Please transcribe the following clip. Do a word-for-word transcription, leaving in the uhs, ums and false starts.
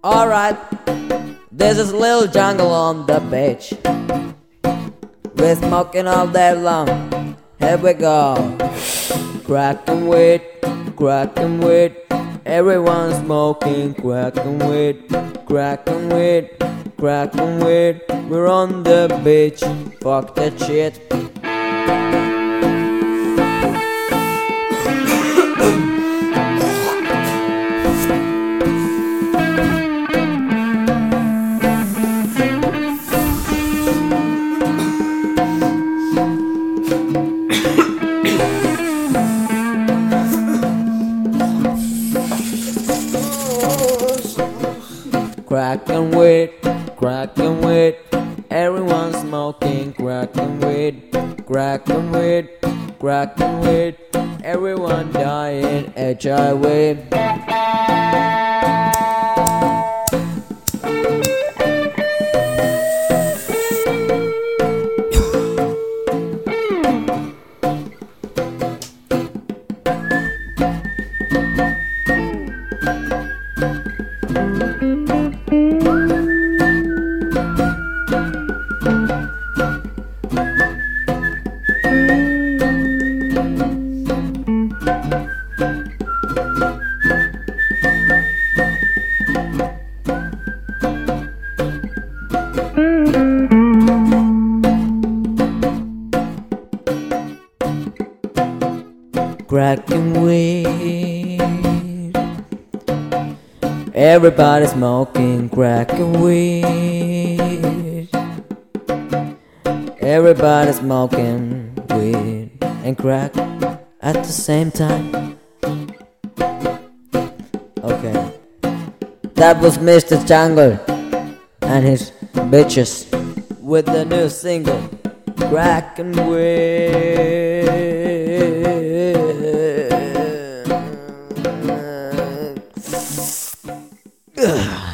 Alright, this is Lil Jungle on the beach. We're smoking all day long. Here we go. Cracking weed, cracking weed. Everyone's smoking, cracking weed, cracking weed, cracking weed. We're on the beach. Fuck that shit. Cracking weed, cracking weed. Everyone's smoking, cracking weed, cracking weed, cracking weed. Everyone dying H I V. Cracking weed. Everybody smoking, cracking weed. Everybody smoking weed and crack at the same time. Okay, that was Mister Jungle and his bitches with the new single, Cracking Weed. Ugh.